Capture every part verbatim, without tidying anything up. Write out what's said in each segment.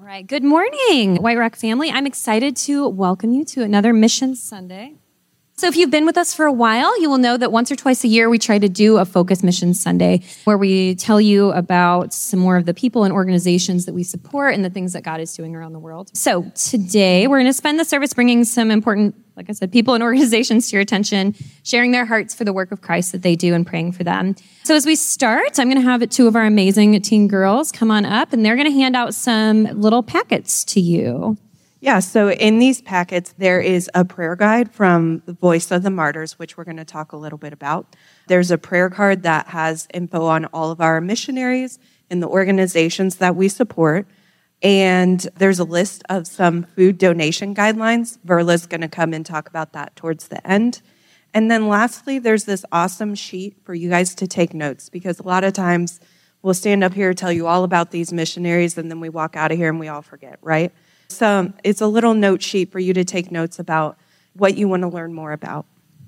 All right, good morning, White Rock family. I'm excited to welcome you to another Mission Sunday. So if you've been with us for a while, you will know that once or twice a year, we try to do a Focus Mission Sunday where we tell you about some more of the people and organizations that we support and the things that God is doing around the world. So today, we're going to spend the service bringing some important, like I said, people and organizations to your attention, sharing their hearts for the work of Christ that they do and praying for them. So as we start, I'm going to have two of our amazing teen girls come on up, and they're going to hand out some little packets to you. Yeah, so in these packets, there is a prayer guide from the Voice of the Martyrs, which we're going to talk a little bit about. There's a prayer card that has info on all of our missionaries and the organizations that we support. And there's a list of some food donation guidelines. Verla's going to come and talk about that towards the end. And then lastly, there's this awesome sheet for you guys to take notes, because a lot of times we'll stand up here, tell you all about these missionaries, and then we walk out of here and we all forget, right? So it's a little note sheet for you to take notes about what you want to learn more about.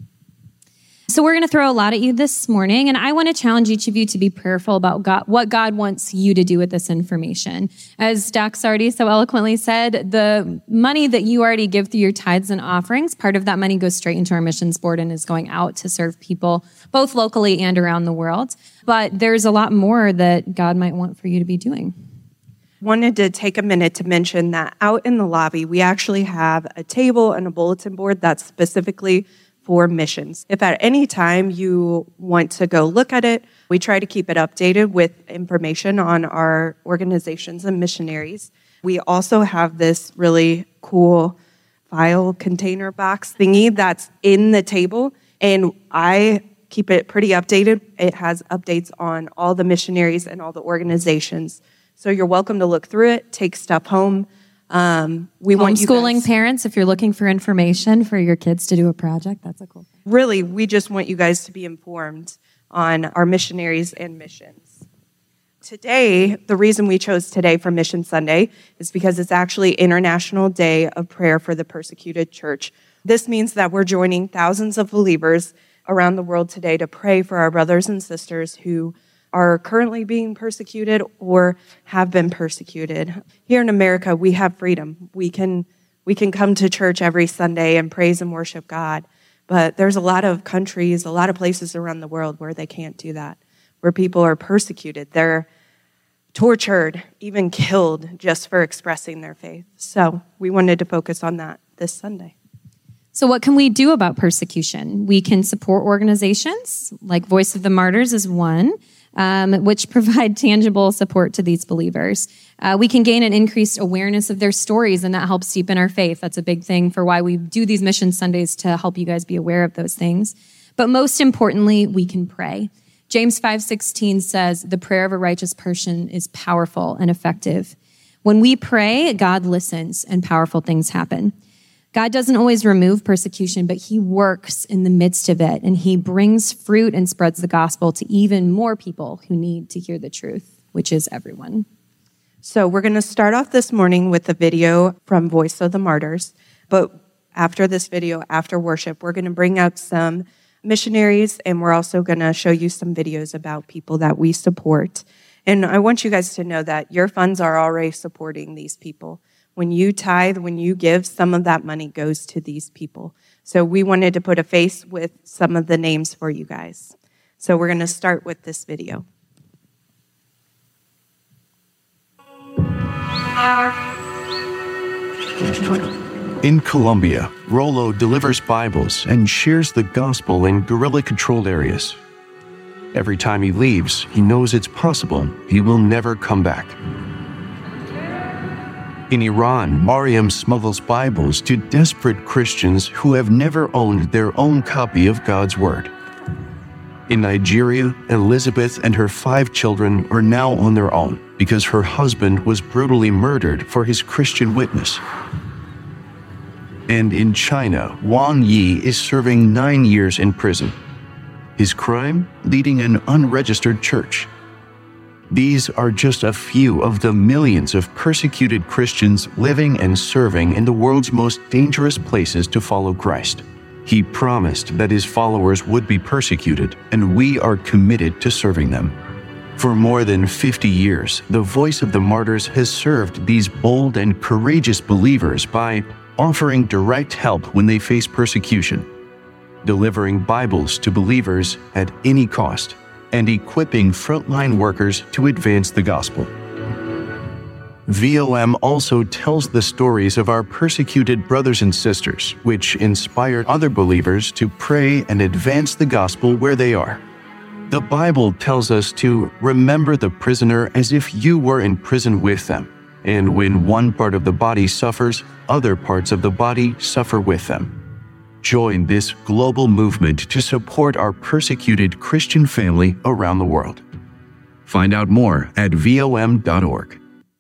So we're going to throw a lot at you this morning, and I want to challenge each of you to be prayerful about God, what God wants you to do with this information. As Dax already so eloquently said, the money that you already give through your tithes and offerings, part of that money goes straight into our missions board and is going out to serve people both locally and around the world. But there's a lot more that God might want for you to be doing. Wanted to take a minute to mention that out in the lobby, we actually have a table and a bulletin board that's specifically for missions. If at any time you want to go look at it, we try to keep it updated with information on our organizations and missionaries. We also have this really cool file container box thingy that's in the table, and I keep it pretty updated. It has updates on all the missionaries and all the organizations. So you're welcome to look through it, take stuff home. Um, we want you Homeschooling guys, parents, if you're looking for information for your kids to do a project, that's a cool thing. Really, we just want you guys to be informed on our missionaries and missions. Today, the reason we chose today for Mission Sunday is because it's actually International Day of Prayer for the Persecuted Church. This means that we're joining thousands of believers around the world today to pray for our brothers and sisters who are currently being persecuted or have been persecuted. Here in America, we have freedom. We can we can come to church every Sunday and praise and worship God. But there's a lot of countries, a lot of places around the world where they can't do that, where people are persecuted. They're tortured, even killed just for expressing their faith. So we wanted to focus on that this Sunday. So what can we do about persecution? We can support organizations, like Voice of the Martyrs is one, Um, which provide tangible support to these believers. Uh, we can gain an increased awareness of their stories, and that helps deepen our faith. That's a big thing for why we do these Mission Sundays, to help you guys be aware of those things. But most importantly, we can pray. James five sixteen says, the prayer of a righteous person is powerful and effective. When we pray, God listens and powerful things happen. God doesn't always remove persecution, but he works in the midst of it, and he brings fruit and spreads the gospel to even more people who need to hear the truth, which is everyone. So we're going to start off this morning with a video from Voice of the Martyrs, but after this video, after worship, we're going to bring up some missionaries, and we're also going to show you some videos about people that we support. And I want you guys to know that your funds are already supporting these people. When you tithe, when you give, some of that money goes to these people. So we wanted to put a face with some of the names for you guys. So we're going to start with this video. In Colombia, Rolo delivers Bibles and shares the gospel in guerrilla-controlled areas. Every time he leaves, he knows it's possible he will never come back. In Iran, Mariam smuggles Bibles to desperate Christians who have never owned their own copy of God's Word. In Nigeria, Elizabeth and her five children are now on their own because her husband was brutally murdered for his Christian witness. And in China, Wang Yi is serving nine years in prison. His crime? Leading an unregistered church. These are just a few of the millions of persecuted Christians living and serving in the world's most dangerous places to follow Christ. He promised that his followers would be persecuted, and we are committed to serving them. For more than fifty years, the Voice of the Martyrs has served these bold and courageous believers by offering direct help when they face persecution, delivering Bibles to believers at any cost, and equipping frontline workers to advance the gospel. V O M also tells the stories of our persecuted brothers and sisters, which inspire other believers to pray and advance the gospel where they are. The Bible tells us to remember the prisoner as if you were in prison with them, and when one part of the body suffers, other parts of the body suffer with them. Join this global movement to support our persecuted Christian family around the world. Find out more at V O M dot org.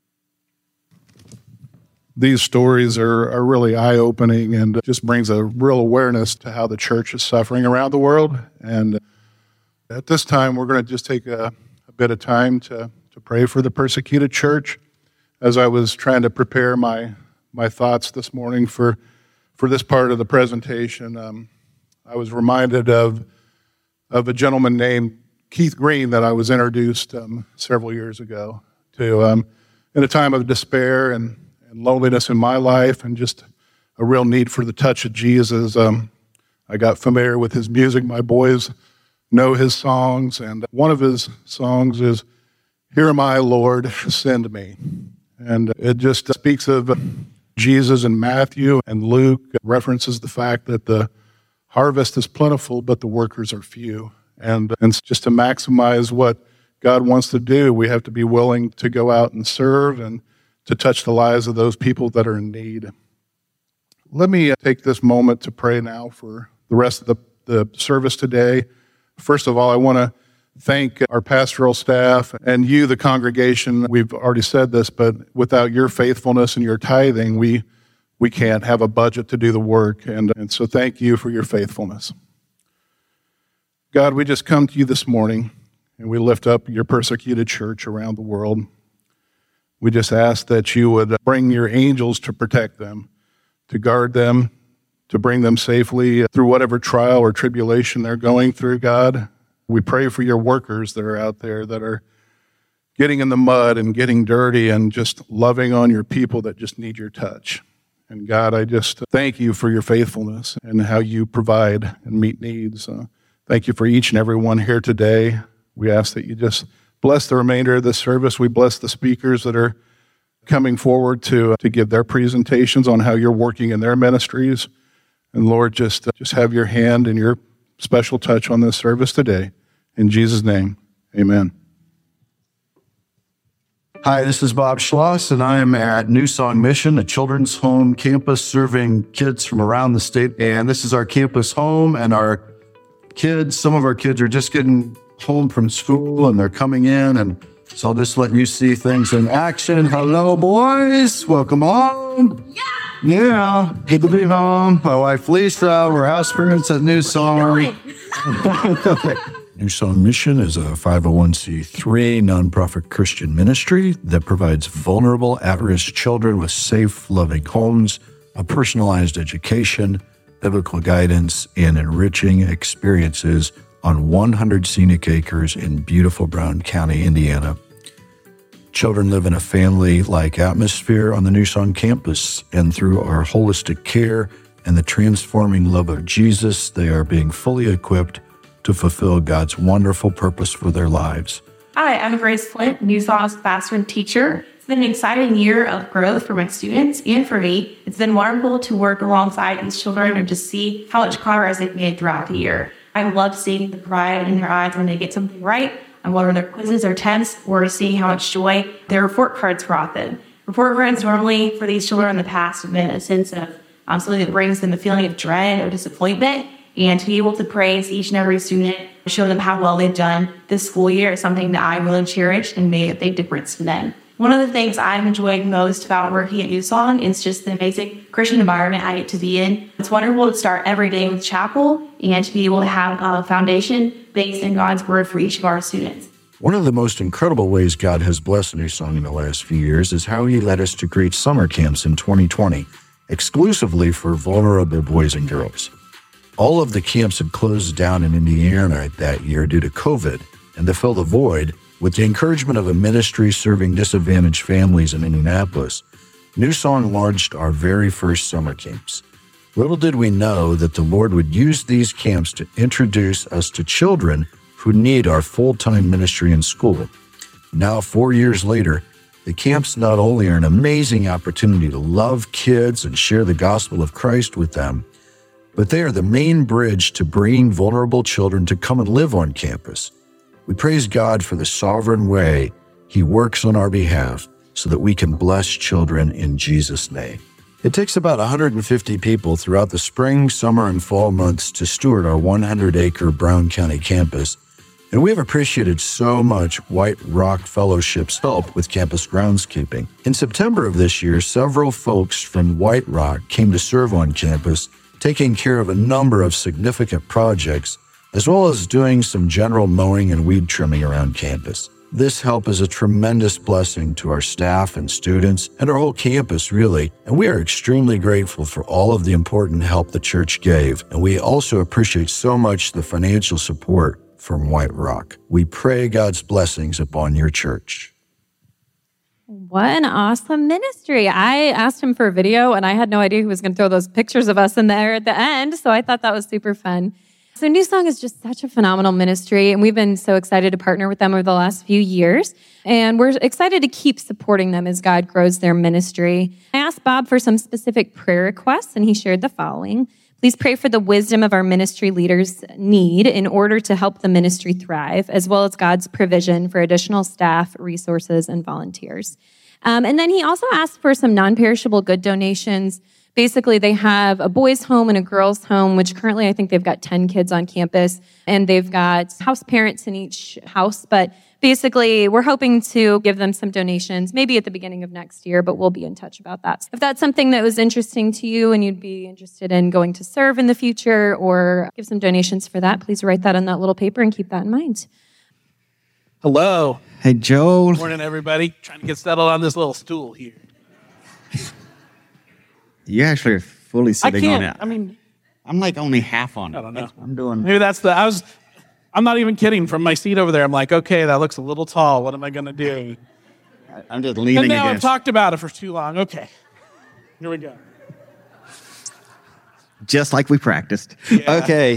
These stories are, are really eye-opening and just brings a real awareness to how the church is suffering around the world. And at this time, we're going to just take a, a bit of time to, to pray for the persecuted church. As I was trying to prepare my, my thoughts this morning for, for this part of the presentation, um, I was reminded of, of a gentleman named Keith Green that I was introduced um, several years ago to um, in a time of despair and, and loneliness in my life and just a real need for the touch of Jesus. Um, I got familiar with his music. My boys know his songs, and one of his songs is, "Here am I, Lord, send me." And it just speaks of Jesus in Matthew, and Luke references the fact that the harvest is plentiful, but the workers are few. And, and just to maximize what God wants to do, we have to be willing to go out and serve and to touch the lives of those people that are in need. Let me take this moment to pray now for the rest of the, the service today. First of all, I want to thank our pastoral staff and you, the congregation. We've already said this, but without your faithfulness and your tithing, we we can't have a budget to do the work. And, and so thank you for your faithfulness. God, we just come to you this morning, and we lift up your persecuted church around the world. We just ask that you would bring your angels to protect them, to guard them, to bring them safely through whatever trial or tribulation they're going through, God. We pray for your workers that are out there that are getting in the mud and getting dirty and just loving on your people that just need your touch. And God, I just thank you for your faithfulness and how you provide and meet needs. Uh, thank you for each and every one here today. We ask that you just bless the remainder of this service. We bless the speakers that are coming forward to, uh, to give their presentations on how you're working in their ministries. And Lord, just, uh, just have your hand and your special touch on this service today. In Jesus' name, amen. Hi, this is Bob Schloss, and I am at New Song Mission, a children's home campus serving kids from around the state. And this is our campus home, and our kids, some of our kids are just getting home from school, and they're coming in, and so I'll just let you see things in action. Hello, boys. Welcome home. Yeah. Yeah, good to be home. My wife, Lisa, we're house parents at New Song. New Song Mission is a five oh one c three nonprofit Christian ministry that provides vulnerable, at-risk children with safe, loving homes, a personalized education, biblical guidance, and enriching experiences on one hundred scenic acres in beautiful Brown County, Indiana. Children live in a family-like atmosphere on the New Song campus, and through our holistic care and the transforming love of Jesus, they are being fully equipped to fulfill God's wonderful purpose for their lives. Hi, I'm Grace Flint, New Song's pastor and teacher. It's been an exciting year of growth for my students and for me. It's been wonderful to work alongside these children and to see how much progress they've made throughout the year. I love seeing the pride in their eyes when they get something right, and whether their quizzes or tests, or seeing how much joy their report cards brought them. Report cards normally for these children in the past have been a sense of um, something that brings them a feeling of dread or disappointment, and to be able to praise each and every student, show them how well they've done this school year is something that I really cherish and made a big difference to them. One of the things I'm enjoying most about working at New Song is just the amazing Christian environment I get to be in. It's wonderful to start every day with chapel and to be able to have a foundation based in God's word for each of our students. One of the most incredible ways God has blessed New Song in the last few years is how he led us to create summer camps in twenty twenty, exclusively for vulnerable boys and girls. All of the camps had closed down in Indiana that year due to COVID, and to fill the void, With the encouragement of a ministry serving disadvantaged families in Indianapolis, New Song launched our very first summer camps. Little did we know that the Lord would use these camps to introduce us to children who need our full-time ministry in school. Now, four years later, the camps not only are an amazing opportunity to love kids and share the gospel of Christ with them, but they are the main bridge to bringing vulnerable children to come and live on campus. We praise God for the sovereign way He works on our behalf so that we can bless children in Jesus' name. It takes about one hundred fifty people throughout the spring, summer, and fall months to steward our one hundred acre Brown County campus, and we have appreciated so much White Rock Fellowship's help with campus groundskeeping. In September of this year, several folks from White Rock came to serve on campus, taking care of a number of significant projects, as well as doing some general mowing and weed trimming around campus. This help is a tremendous blessing to our staff and students and our whole campus, really, and we are extremely grateful for all of the important help the church gave, and we also appreciate so much the financial support from White Rock. We pray God's blessings upon your church. What an awesome ministry. I asked him for a video, and I had no idea he was going to throw those pictures of us in there at the end, so I thought that was super fun. So New Song is just such a phenomenal ministry, and we've been so excited to partner with them over the last few years, and we're excited to keep supporting them as God grows their ministry. I asked Bob for some specific prayer requests, and he shared the following. Please pray for the wisdom of our ministry leaders need in order to help the ministry thrive, as well as God's provision for additional staff, resources, and volunteers. Um, and then he also asked for some non-perishable good donations. Basically, they have a boys' home and a girls' home, which currently I think they've got ten kids on campus, and they've got house parents in each house. But basically, we're hoping to give them some donations, maybe at the beginning of next year, but we'll be in touch about that. If that's something that was interesting to you and you'd be interested in going to serve in the future or give some donations for that, please write that on that little paper and keep that in mind. Hello. Hey, Joel. Morning, everybody. Trying to get settled on this little stool here. You actually are fully I sitting can't. on it. I mean, I'm like only half on it. I don't know. I'm doing. maybe that's the. I was. I'm not even kidding. From my seat over there, I'm like, okay, that looks a little tall. What am I going to do? I'm just And leaning now I've against. talked about it for too long. Okay, here we go. Just like we practiced. Yeah. Okay.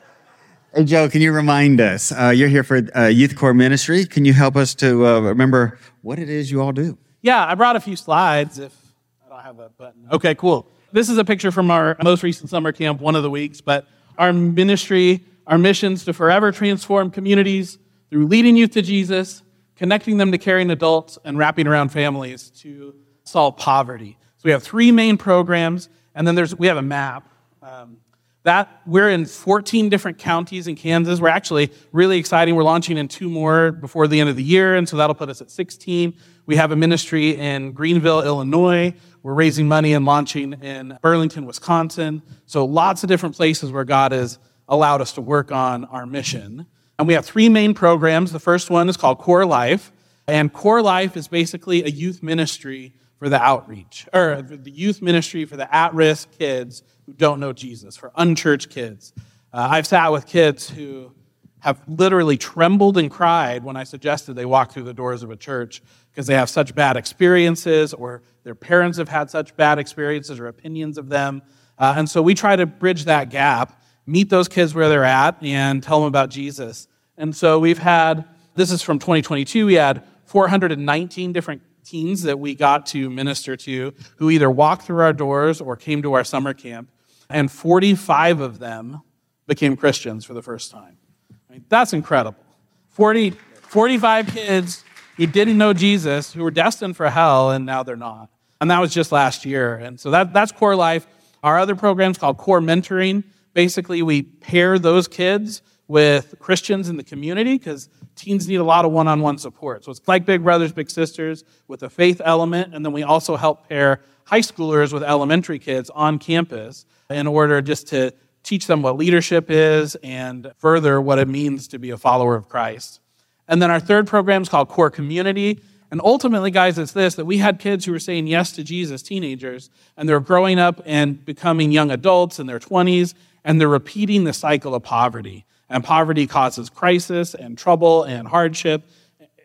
Hey, Joe, can you remind us? Uh, you're here for uh, Youth Corps Ministry. Can you help us to uh, remember what it is you all do? Yeah, I brought a few slides. If I don't have that button. Okay, cool. This is a picture from our most recent summer camp, one of the weeks. But our ministry, our missions to forever transform communities through leading youth to Jesus, connecting them to caring adults, and wrapping around families to solve poverty. So we have three main programs, and then there's we have a map. Um, that we're in fourteen different counties in Kansas. We're actually really exciting. We're launching in two more before the end of the year, and so that'll put us at sixteen. We have a ministry in Greenville, Illinois. We're raising money and launching in Burlington, Wisconsin. So lots of different places where God has allowed us to work on our mission. And we have three main programs. The first one is called Core Life. And Core Life is basically a youth ministry for the outreach, or the youth ministry for the at-risk kids who don't know Jesus, for unchurched kids. Uh, I've sat with kids who have literally trembled and cried when I suggested they walk through the doors of a church because they have such bad experiences, or their parents have had such bad experiences or opinions of them. Uh, and so we try to bridge that gap, meet those kids where they're at, and tell them about Jesus. And so we've had, this is from twenty twenty-two, we had four hundred nineteen different teens that we got to minister to who either walked through our doors or came to our summer camp, and forty-five of them became Christians for the first time. I mean, that's incredible. forty, forty-five kids who didn't know Jesus, who were destined for hell, and now they're not. And that was just last year. And so that, that's Core Life. Our other program's called Core Mentoring. Basically, we pair those kids with Christians in the community because teens need a lot of one-on-one support. So it's like Big Brothers, Big Sisters with a faith element, and then we also help pair high schoolers with elementary kids on campus in order just to teach them what leadership is and further what it means to be a follower of Christ. And then our third program is called Core Community. And ultimately, guys, it's this, that we had kids who were saying yes to Jesus, teenagers, and they're growing up and becoming young adults in their twenties, and they're repeating the cycle of poverty. And poverty causes crisis and trouble and hardship.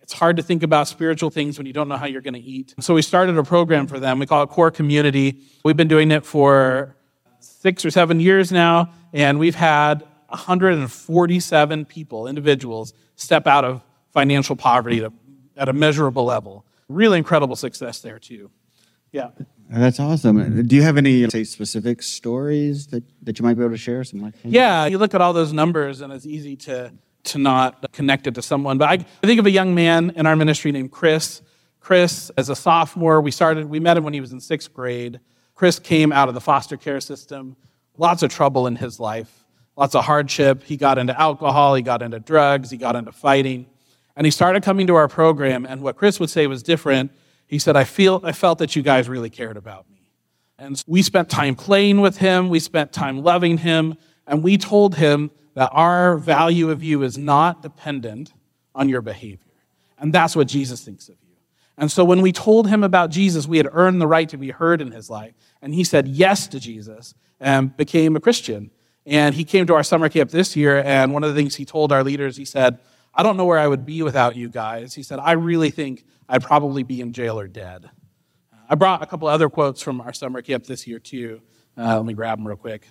It's hard to think about spiritual things when you don't know how you're going to eat. So we started a program for them. We call it Core Community. We've been doing it for six or seven years now, and we've had one hundred forty-seven people, individuals, step out of financial poverty to, at a measurable level. Really incredible success there, too. Yeah. That's awesome. Do you have any, say, specific stories that, that you might be able to share? Something like that? Yeah, you look at all those numbers, and it's easy to, to not connect it to someone. But I, I think of a young man in our ministry named Chris. Chris, as a sophomore, we started, we met him when he was in sixth grade. Chris came out of the foster care system. Lots of trouble in his life, lots of hardship. He got into alcohol, he got into drugs, he got into fighting. And he started coming to our program, and what Chris would say was different. He said, I feel, I felt that you guys really cared about me. And we spent time playing with him, we spent time loving him, and we told him that our value of you is not dependent on your behavior. And that's what Jesus thinks of you. And so when we told him about Jesus, we had earned the right to be heard in his life. And he said yes to Jesus and became a Christian. And he came to our summer camp this year, and one of the things he told our leaders, he said, I don't know where I would be without you guys. He said, I really think I'd probably be in jail or dead. I brought a couple other quotes from our summer camp this year, too. Uh, let me grab them real quick.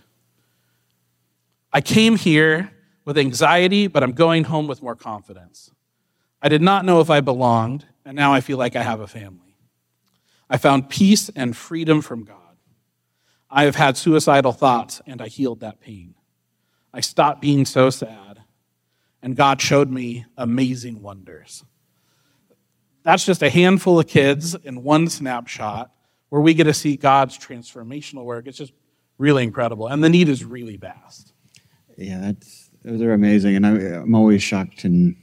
I came here with anxiety, but I'm going home with more confidence. I did not know if I belonged, and now I feel like I have a family. I found peace and freedom from God. I have had suicidal thoughts, and I healed that pain. I stopped being so sad, and God showed me amazing wonders. That's just a handful of kids in one snapshot where we get to see God's transformational work. It's just really incredible, and the need is really vast. Yeah, that's, those are amazing, and I, I'm always shocked and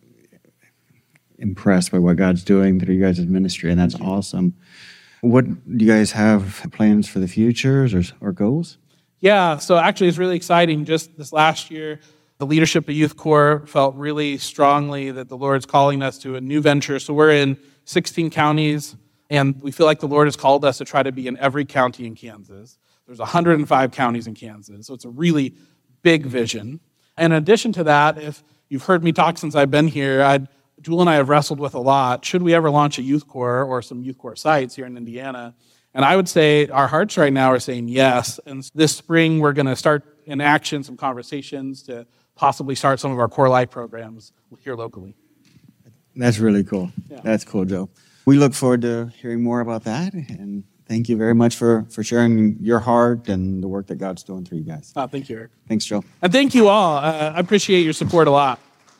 impressed by what God's doing through you guys' ministry, and that's awesome. What do you guys have plans for the future or, or goals? Yeah, so actually it's really exciting. Just this last year, the leadership of Youth Corps felt really strongly that the Lord's calling us to a new venture. So we're in sixteen counties, and we feel like the Lord has called us to try to be in every county in Kansas. There's one hundred five counties in Kansas, so it's a really big vision. And in addition to that, if you've heard me talk since I've been here, I'd, Jewel and I have wrestled with a lot. Should we ever launch a Youth Corps or some Youth Corps sites here in Indiana? And I would say our hearts right now are saying yes. And this spring, we're going to start in action some conversations to possibly start some of our Core Life programs here locally. That's really cool. Yeah. That's cool, Joe. We look forward to hearing more about that. And thank you very much for, for sharing your heart and the work that God's doing through you guys. Oh, thank you, Eric. Thanks, Joe. And thank you all. Uh, I appreciate your support a lot.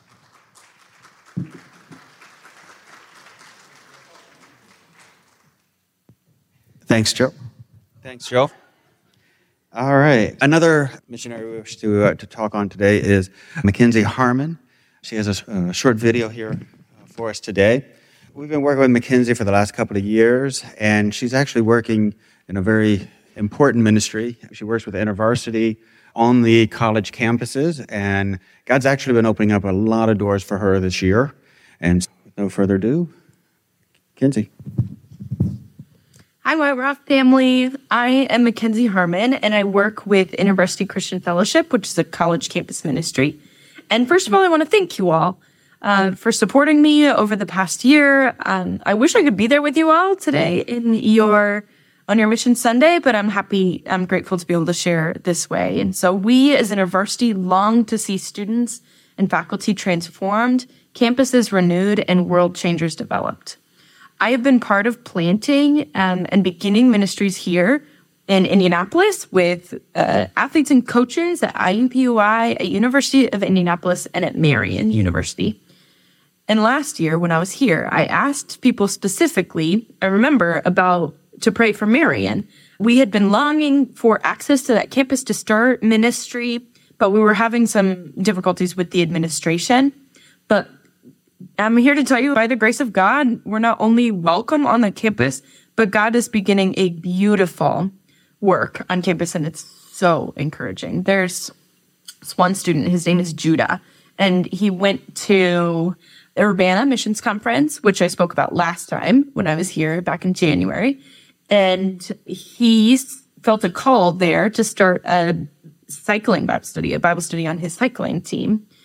Thanks, Joe. Thanks, Joe. All right. Another missionary we wish to, uh, to talk on today is Mackenzie Harmon. She has a, a short video here for us today. We've been working with Mackenzie for the last couple of years, and she's actually working in a very important ministry. She works with InterVarsity on the college campuses, and God's actually been opening up a lot of doors for her this year. And with no further ado, Mackenzie. Hi, White Rock family. I am Mackenzie Harmon, and I work with InterVarsity Christian Fellowship, which is a college campus ministry. And first of all, I want to thank you all uh, for supporting me over the past year. Um, I wish I could be there with you all today in your on your Mission Sunday, but I'm happy, I'm grateful to be able to share this way. And so we as InterVarsity long to see students and faculty transformed, campuses renewed, and world changers developed. I have been part of planting um, and beginning ministries here in Indianapolis with uh, athletes and coaches at I U P U I, at University of Indianapolis, and at Marian University. And last year, when I was here, I asked people specifically, I remember, about to pray for Marian. We had been longing for access to that campus to start ministry, but we were having some difficulties with the administration. But I'm here to tell you, by the grace of God, we're not only welcome on the campus, but God is beginning a beautiful work on campus, and it's so encouraging. There's this one student, his name is Judah, and he went to the Urbana Missions Conference, which I spoke about last time when I was here back in January, and he felt a call there to start a cycling Bible study, a Bible study on his cycling team.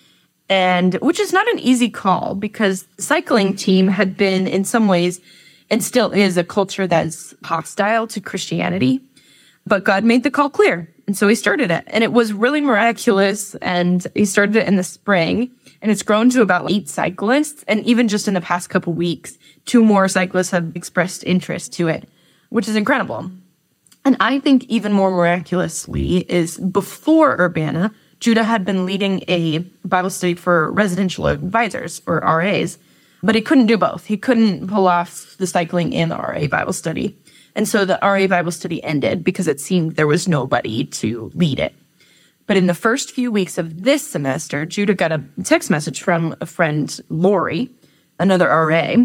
and which is not an easy call because the cycling team had been in some ways and still is a culture that's hostile to Christianity. But God made the call clear. And so he started it. And it was really miraculous. And he started it in the spring. And it's grown to about eight cyclists. And even just in the past couple weeks, two more cyclists have expressed interest to it, which is incredible. And I think even more miraculously is before Urbana, Judah had been leading a Bible study for residential advisors, or R As. But he couldn't do both. He couldn't pull off the cycling and the R A Bible study. And so the R A Bible study ended because it seemed there was nobody to lead it. But in the first few weeks of this semester, Judah got a text message from a friend, Lori, another R A,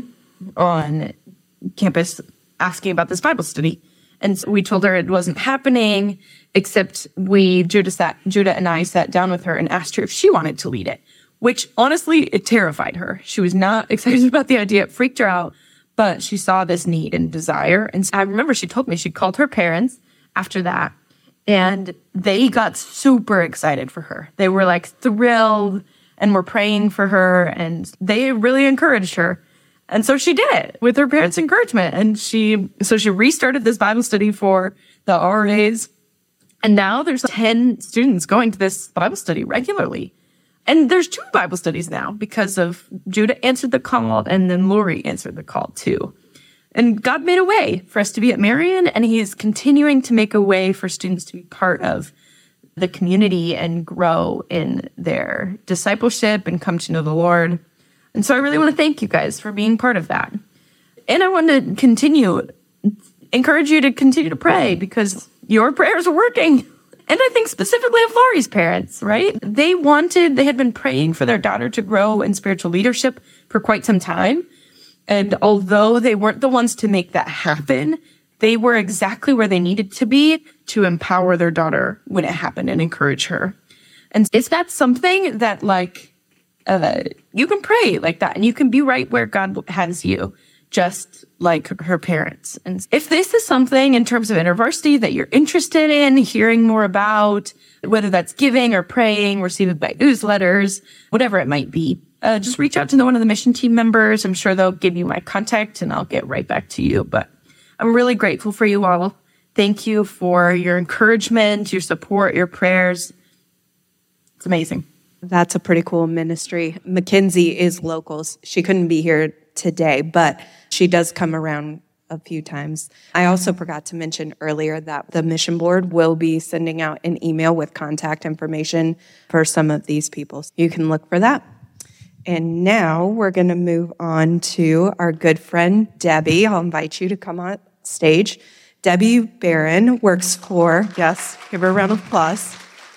on campus asking about this Bible study. And so we told her it wasn't happening, except we, Judah, sat, Judah and I sat down with her and asked her if she wanted to lead it. Which, honestly, it terrified her. She was not excited about the idea. It freaked her out, but she saw this need and desire. And I remember she told me she called her parents after that, and they got super excited for her. They were, like, thrilled and were praying for her, and they really encouraged her. And so she did it with her parents' encouragement. And she, so she restarted this Bible study for the R As, and now there's ten students going to this Bible study regularly. And there's two Bible studies now because of Judah answered the call and then Lori answered the call too. And God made a way for us to be at Marion, and he is continuing to make a way for students to be part of the community and grow in their discipleship and come to know the Lord. And so I really want to thank you guys for being part of that. And I want to continue, encourage you to continue to pray because your prayers are working. And I think specifically of Lori's parents, right? They wanted, they had been praying for their daughter to grow in spiritual leadership for quite some time. And although they weren't the ones to make that happen, they were exactly where they needed to be to empower their daughter when it happened and encourage her. And if that's something that, like, uh, you can pray like that and you can be right where God has you, just like her parents. And if this is something in terms of InterVarsity that you're interested in hearing more about, whether that's giving or praying, receiving by newsletters, whatever it might be, uh, just reach out to one of the mission team members. I'm sure they'll give you my contact and I'll get right back to you. But I'm really grateful for you all. Thank you for your encouragement, your support, your prayers. It's amazing. That's a pretty cool ministry. Mackenzie is locals. She couldn't be here today, but she does come around a few times. I also forgot to mention earlier that the mission board will be sending out an email with contact information for some of these people. You can look for that. And now we're going to move on to our good friend, Debbie. I'll invite you to come on stage. Debbie Barron works for, yes, give her a round of applause.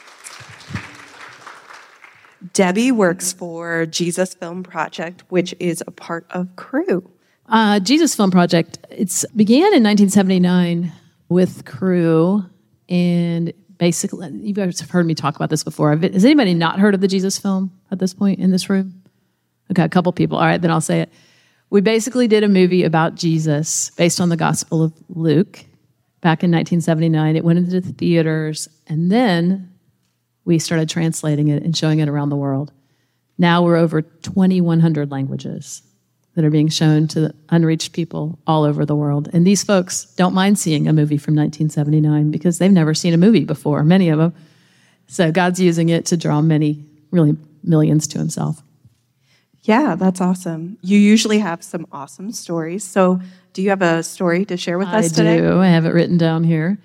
Debbie works for Jesus Film Project, which is a part of Cru. Uh, Jesus Film Project, it began in nineteen seventy-nine with Cru, and basically, you guys have heard me talk about this before. Has anybody not heard of the Jesus Film at this point in this room? Okay, a couple people. All right, then I'll say it. We basically did a movie about Jesus based on the Gospel of Luke back in nineteen seventy-nine. It went into the theaters, and then we started translating it and showing it around the world. Now we're over twenty-one hundred languages that are being shown to unreached people all over the world. And these folks don't mind seeing a movie from nineteen seventy-nine because they've never seen a movie before, many of them. So God's using it to draw many, really millions to himself. Yeah, that's awesome. You usually have some awesome stories. So do you have a story to share with I us today? I do. I have it written down here.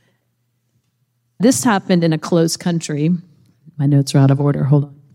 This happened in a closed country. My notes are out of order. Hold on.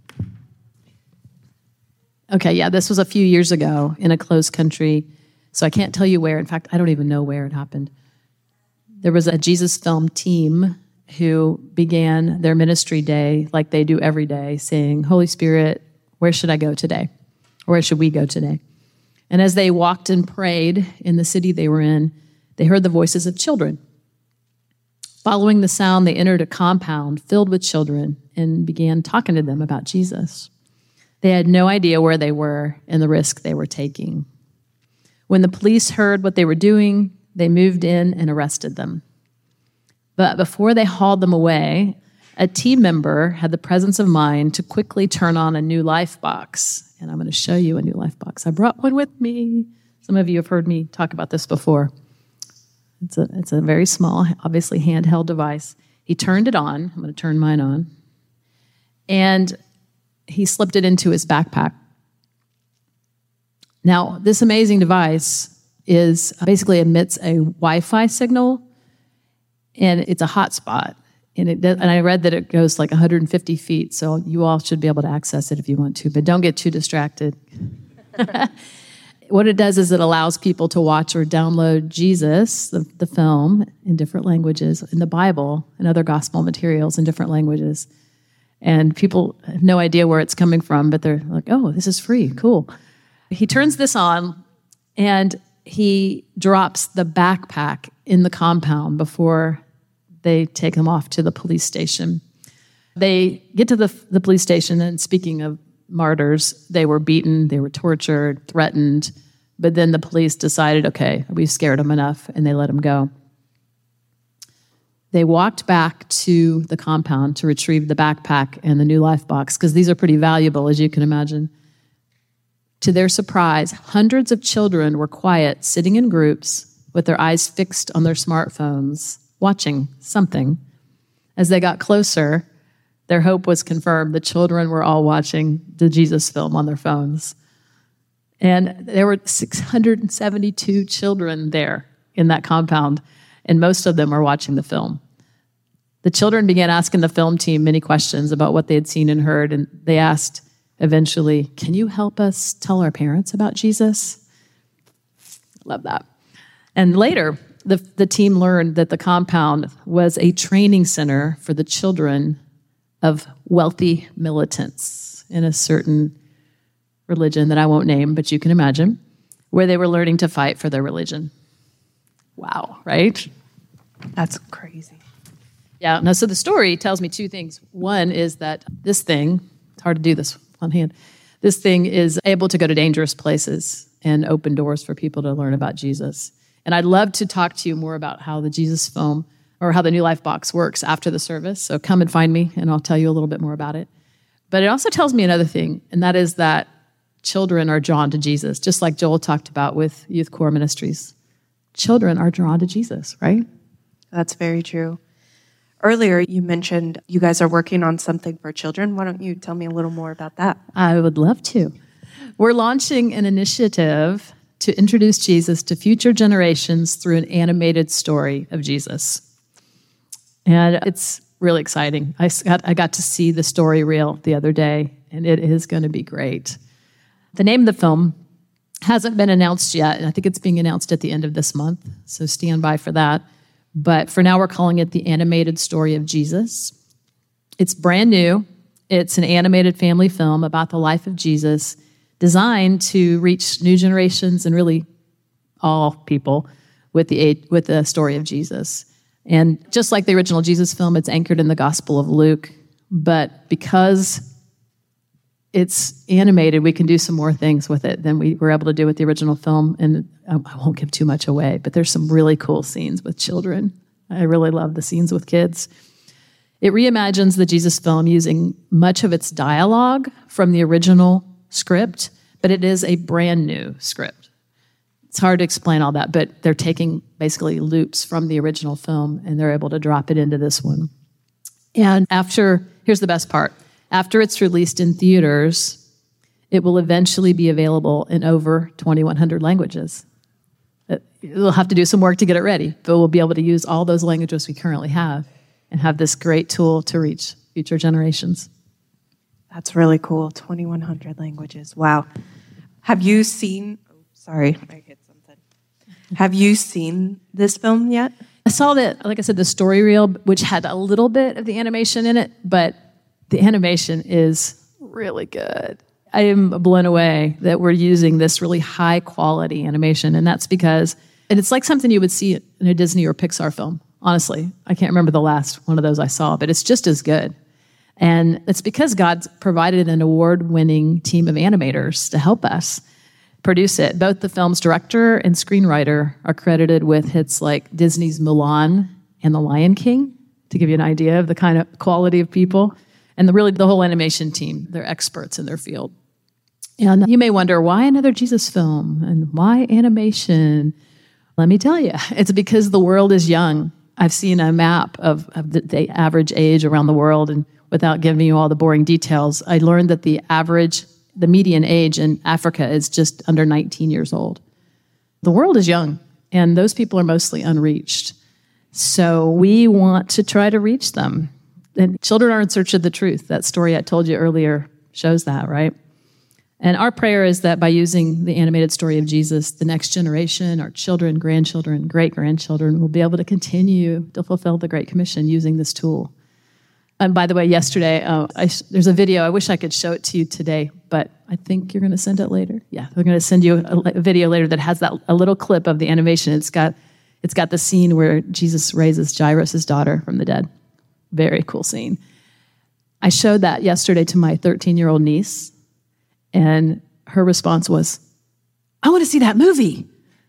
Okay, yeah, this was a few years ago in a closed country. So I can't tell you where. In fact, I don't even know where it happened. There was a Jesus Film team who began their ministry day like they do every day, saying, Holy Spirit, where should I go today? Or where should we go today? And as they walked and prayed in the city they were in, they heard the voices of children. Following the sound, they entered a compound filled with children and began talking to them about Jesus. They had no idea where they were and the risk they were taking. When the police heard what they were doing, they moved in and arrested them. But before they hauled them away, a team member had the presence of mind to quickly turn on a New Life box. And I'm going to show you a New Life box. I brought one with me. Some of you have heard me talk about this before. It's a, it's a very small, obviously handheld device. He turned it on. I'm going to turn mine on. And he slipped it into his backpack. Now, this amazing device is basically emits a Wi-Fi signal, and it's a hotspot. And it does, and I read that it goes like one hundred fifty feet, so you all should be able to access it if you want to, but don't get too distracted. What it does is it allows people to watch or download Jesus, the, the film, in different languages, in the Bible, and other gospel materials in different languages. And people have no idea where it's coming from, but they're like, oh, this is free, cool. He turns this on, and he drops the backpack in the compound before they take him off to the police station. They get to the, the police station, and speaking of martyrs, they were beaten, they were tortured, threatened, but then the police decided, okay, we've scared them enough, and they let him go. They walked back to the compound to retrieve the backpack and the New Life box, because these are pretty valuable, as you can imagine. To their surprise, hundreds of children were quiet, sitting in groups with their eyes fixed on their smartphones, watching something. As they got closer, their hope was confirmed. The children were all watching the Jesus film on their phones. And there were six hundred seventy-two children there in that compound, and most of them were watching the film. The children began asking the film team many questions about what they had seen and heard, and they asked eventually, can you help us tell our parents about Jesus? Love that. And later, the, the team learned that the compound was a training center for the children of wealthy militants in a certain religion that I won't name, but you can imagine, where they were learning to fight for their religion. Wow, right? That's crazy. Yeah, no, so the story tells me two things. One is that this thing, it's hard to do this with one hand, this thing is able to go to dangerous places and open doors for people to learn about Jesus. And I'd love to talk to you more about how the Jesus film or how the New Life box works after the service. So come and find me, and I'll tell you a little bit more about it. But it also tells me another thing, and that is that children are drawn to Jesus, just like Joel talked about with Youth Core Ministries. Children are drawn to Jesus, right? That's very true. Earlier, you mentioned you guys are working on something for children. Why don't you tell me a little more about that? I would love to. We're launching an initiative to introduce Jesus to future generations through an animated story of Jesus. And it's really exciting. I got, I got to see the story reel the other day, and it is going to be great. The name of the film hasn't been announced yet, and I think it's being announced at the end of this month, so stand by for that. But for now, we're calling it The Animated Story of Jesus. It's brand new. It's an animated family film about the life of Jesus, designed to reach new generations and really all people with the with the story of Jesus. And just like the original Jesus film, it's anchored in the Gospel of Luke. But because it's animated, we can do some more things with it than we were able to do with the original film. And I won't give too much away, but there's some really cool scenes with children. I really love the scenes with kids. It reimagines the Jesus film using much of its dialogue from the original script, but it is a brand new script. It's hard to explain all that, but they're taking basically loops from the original film, and they're able to drop it into this one. And after, here's the best part. After it's released in theaters, it will eventually be available in over twenty-one hundred languages. We'll have to do some work to get it ready, but we'll be able to use all those languages we currently have and have this great tool to reach future generations. That's really cool. twenty-one hundred languages. Wow. Have you seen, oh, sorry, I hit something. Have you seen this film yet? I saw that, like I said, the story reel, which had a little bit of the animation in it, but the animation is really good. I am blown away that we're using this really high quality animation, and that's because, and it's like something you would see in a Disney or Pixar film, honestly. I can't remember the last one of those I saw, but it's just as good. And it's because God's provided an award-winning team of animators to help us produce it. Both the film's director and screenwriter are credited with hits like Disney's Mulan and The Lion King. to give you an idea of the kind of quality of people. And the, really, the whole animation team, they're experts in their field. And you may wonder, why another Jesus film? And why animation? Let me tell you, it's because the world is young. I've seen a map of, of the, the average age around the world, and without giving you all the boring details, I learned that the average, the median age in Africa is just under nineteen years old. The world is young, and those people are mostly unreached. So we want to try to reach them. And children are in search of the truth. That story I told you earlier shows that, right? And our prayer is that by using the animated story of Jesus, the next generation, our children, grandchildren, great-grandchildren, will be able to continue to fulfill the Great Commission using this tool. And by the way, yesterday, uh, I, there's a video. I wish I could show it to you today, but I think you're going to send it later. Yeah, we're going to send you a, a video later that has that a little clip of the animation. It's got it's got the scene where Jesus raises Jairus' daughter from the dead. Very cool scene. I showed that yesterday to my thirteen-year-old niece, and her response was, "I want to see that movie."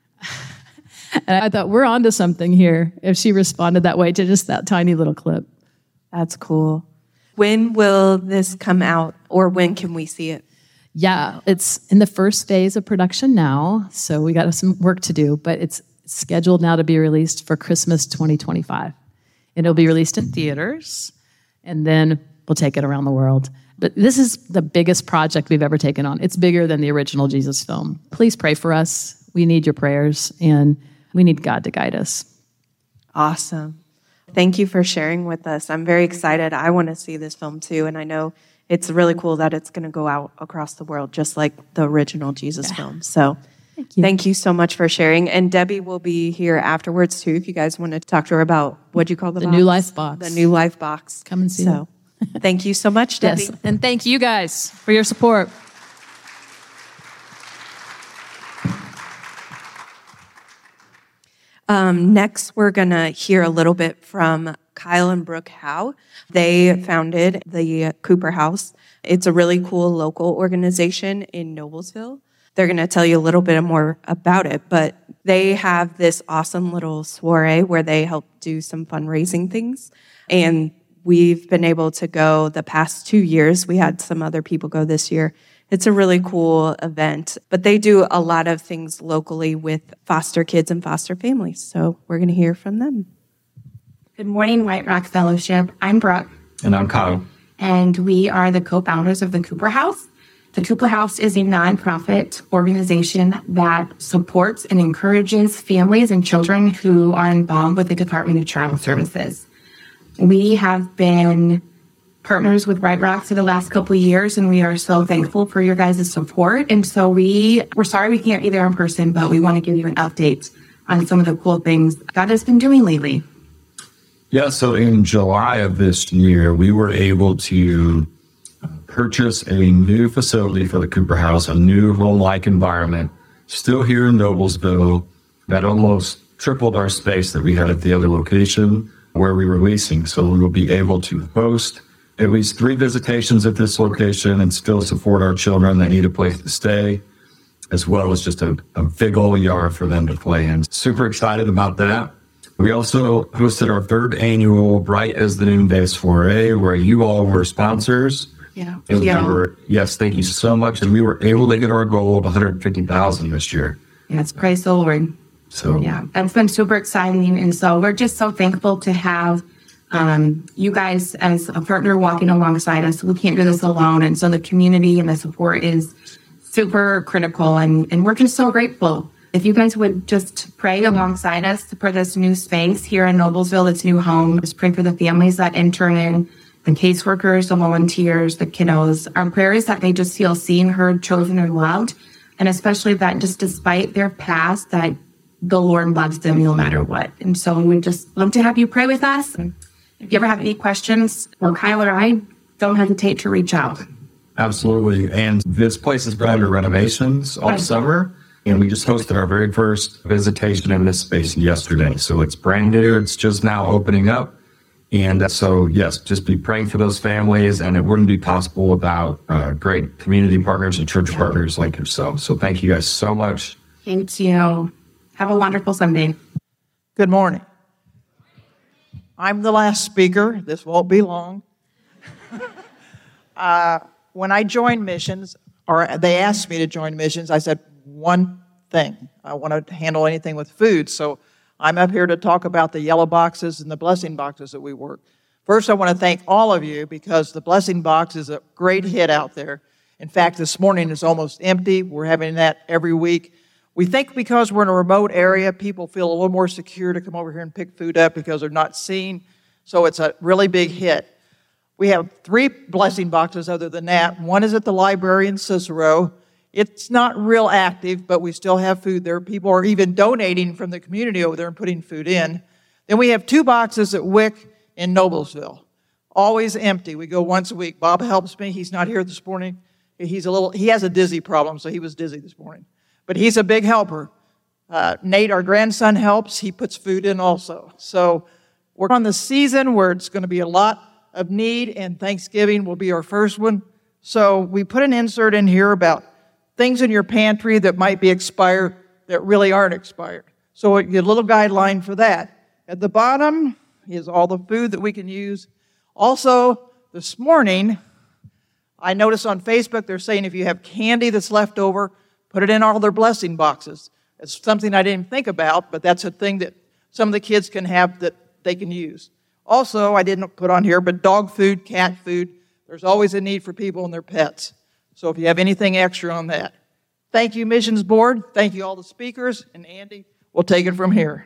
And I thought, we're onto something here if she responded that way to just that tiny little clip. That's cool. When will this come out, or when can we see it? Yeah, it's in the first phase of production now, so we got some work to do, but it's scheduled now to be released for Christmas twenty twenty-five. And it'll be released in theaters, and then we'll take it around the world. But this is the biggest project we've ever taken on. It's bigger than the original Jesus film. Please pray for us. We need your prayers, and we need God to guide us. Awesome. Thank you for sharing with us. I'm very excited. I want to see this film too, and I know it's really cool that it's going to go out across the world, just like the original Jesus yeah. film. So thank you. thank you so much for sharing. And Debbie will be here afterwards too, if you guys want to talk to her about, what do you call the The box? New Life Box. The New Life Box. Come and see So thank you so much, Debbie. Yes, and thank you guys for your support. Um, next, we're going to hear a little bit from Kyle and Brooke Howe. They founded the Cooper House. It's a really cool local organization in Noblesville. They're going to tell you a little bit more about it, but they have this awesome little soiree where they help do some fundraising things. And we've been able to go the past two years. We had some other people go this year. It's a really cool event, but they do a lot of things locally with foster kids and foster families. So we're going to hear from them. Good morning, White Rock Fellowship. I'm Brooke. And I'm Kyle. And we are the co-founders of the Cooper House. The Cooper House is a nonprofit organization that supports and encourages families and children who are involved with the Department of Child Services. We have been partners with White Rock for the last couple of years, and we are so thankful for your guys' support. And so we, we're sorry we can't be there in person, but we want to give you an update on some of the cool things God has been doing lately. Yeah, so in July of this year, we were able to purchase a new facility for the Cooper House, a new home-like environment, still here in Noblesville, that almost tripled our space that we had at the other location where we were leasing. So we will be able to host at least three visitations at this location and still support our children that need a place to stay, as well as just a, a big old yard for them to play in. Super excited about that. We also hosted our third annual Bright as the Noonday Soiree, where you all were sponsors. Yeah. And yeah. we were, yes, thank you so much. And we were able to hit our goal of one hundred fifty thousand this year. Yes, praise the Lord. So yeah, that's been super exciting. And so we're just so thankful to have um, you guys as a partner walking alongside us. We can't do this alone. And so the community and the support is super critical. And, and we're just so grateful. If you guys would just pray alongside us for this new space here in Noblesville, this new home. Just pray for the families that enter in, the caseworkers, the volunteers, the kiddos. Our prayer is that they just feel seen, heard, chosen, and loved. And especially that just despite their past, that the Lord loves them no matter what. And so we would just love to have you pray with us. And if you ever have any questions, or Kyle or I, don't hesitate to reach out. Absolutely. And this place is going under renovations all summer. And we just hosted our very first visitation in this space yesterday. So it's brand new. It's just now opening up. And so, yes, just be praying for those families. And it wouldn't be possible without uh, great community partners and church partners like yourself. So thank you guys so much. Thank you. Have a wonderful Sunday. Good morning. I'm the last speaker. This won't be long. uh, when I joined missions, or they asked me to join missions, I said one thing. I want to handle anything with food. So I'm up here to talk about the yellow boxes and the blessing boxes that we work. First, I want to thank all of you because the blessing box is a great hit out there. In fact, this morning it's almost empty. We're having that every week. We think because we're in a remote area, people feel a little more secure to come over here and pick food up because they're not seen. So it's a really big hit. We have three blessing boxes other than that. One is at the library in Cicero. It's not real active, but we still have food there. People are even donating from the community over there and putting food in. Then we have two boxes at Wick in Noblesville. Always empty. We go once a week. Bob helps me. He's not here this morning. He's a little, he has a dizzy problem, so he was dizzy this morning. But he's a big helper. Uh, Nate, our grandson, helps. He puts food in also. So we're on the season where it's going to be a lot of need, and Thanksgiving will be our first one. So we put an insert in here about things in your pantry that might be expired that really aren't expired. So a little guideline for that. At the bottom is all the food that we can use. Also, this morning, I noticed on Facebook they're saying if you have candy that's left over, put it in all their blessing boxes. It's something I didn't think about, but that's a thing that some of the kids can have that they can use. Also, I didn't put on here, but dog food, cat food, there's always a need for people and their pets. So if you have anything extra on that. Thank you, Missions Board. Thank you, all the speakers. And Andy, we'll take it from here.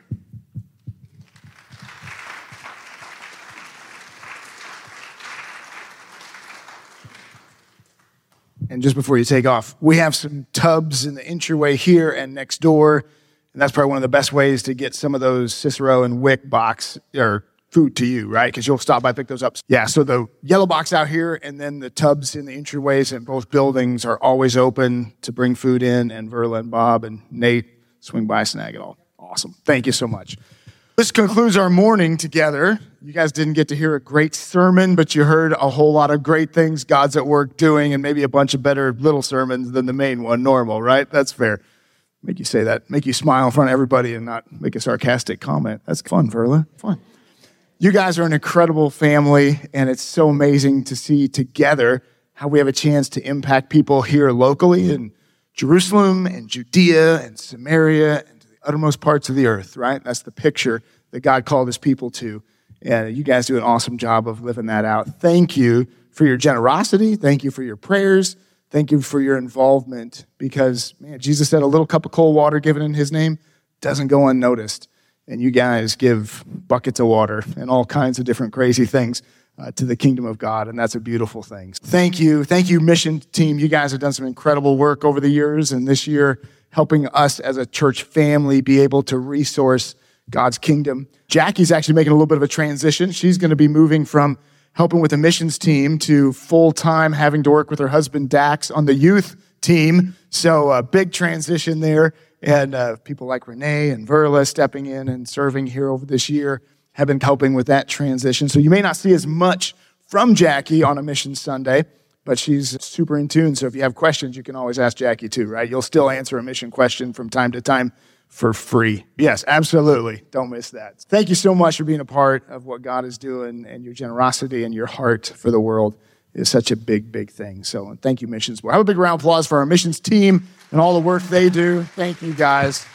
And just before you take off, we have some tubs in the entryway here and next door. And that's probably one of the best ways to get some of those Cicero and Wick box or food to you, right? Because you'll stop by, pick those up. Yeah, so the yellow box out here and then the tubs in the entryways in both buildings are always open to bring food in. And Verla and Bob and Nate swing by, snag it all. Awesome. Thank you so much. This concludes our morning together. You guys didn't get to hear a great sermon, but you heard a whole lot of great things God's at work doing and maybe a bunch of better little sermons than the main one normal, right? That's fair. Make you say that, make you smile in front of everybody and not make a sarcastic comment. That's fun, Verla. Fun. You guys are an incredible family, and it's so amazing to see together how we have a chance to impact people here locally in Jerusalem and Judea and Samaria and to the uttermost parts of the earth, right? That's the picture that God called his people to. And you guys do an awesome job of living that out. Thank you for your generosity. Thank you for your prayers. Thank you for your involvement because, man, Jesus said a little cup of cold water given in his name doesn't go unnoticed. And you guys give buckets of water and all kinds of different crazy things uh, to the kingdom of God, and that's a beautiful thing. Thank you. Thank you, mission team. You guys have done some incredible work over the years, and this year helping us as a church family be able to resource God's kingdom. Jackie's actually making a little bit of a transition. She's going to be moving from helping with the missions team to full-time having to work with her husband, Dax, on the youth team. So a big transition there. And uh, people like Renee and Verla stepping in and serving here over this year have been helping with that transition. So you may not see as much from Jackie on a Mission Sunday, but she's super in tune. So if you have questions, you can always ask Jackie too, right? You'll still answer a mission question from time to time for free. Yes, absolutely. Don't miss that. Thank you so much for being a part of what God is doing, and your generosity and your heart for the world is such a big, big thing. So thank you, Missions Board. Have a big round of applause for our missions team and all the work they do. Thank you, guys.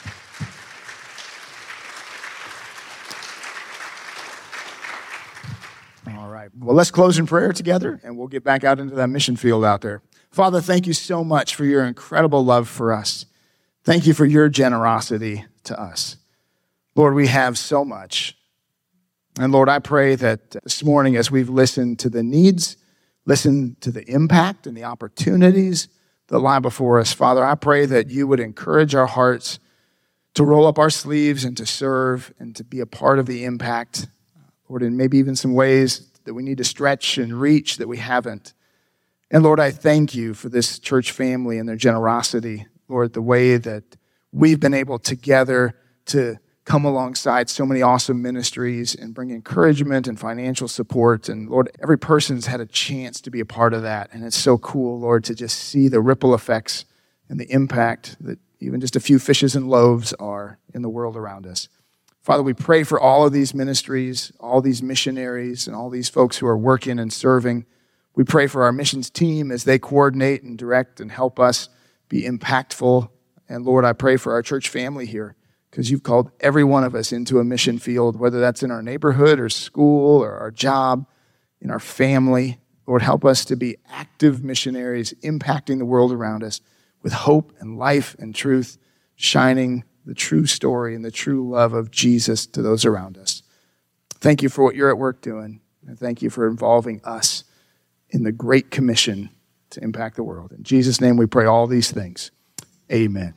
All right. Well, let's close in prayer together, and we'll get back out into that mission field out there. Father, thank you so much for your incredible love for us. Thank you for your generosity to us. Lord, we have so much. And Lord, I pray that this morning as we've listened to the needs, listened to the impact and the opportunities that lie before us, Father, I pray that you would encourage our hearts to roll up our sleeves and to serve and to be a part of the impact, Lord, in maybe even some ways that we need to stretch and reach that we haven't. And Lord, I thank you for this church family and their generosity, Lord, the way that we've been able together to come alongside so many awesome ministries and bring encouragement and financial support. And Lord, every person's had a chance to be a part of that. And it's so cool, Lord, to just see the ripple effects and the impact that even just a few fishes and loaves are in the world around us. Father, we pray for all of these ministries, all these missionaries, and all these folks who are working and serving. We pray for our missions team as they coordinate and direct and help us be impactful. And Lord, I pray for our church family here, because you've called every one of us into a mission field, whether that's in our neighborhood or school or our job, in our family. Lord, help us to be active missionaries impacting the world around us with hope and life and truth, shining the true story and the true love of Jesus to those around us. Thank you for what you're at work doing, and thank you for involving us in the Great Commission to impact the world. In Jesus' name we pray all these things. Amen.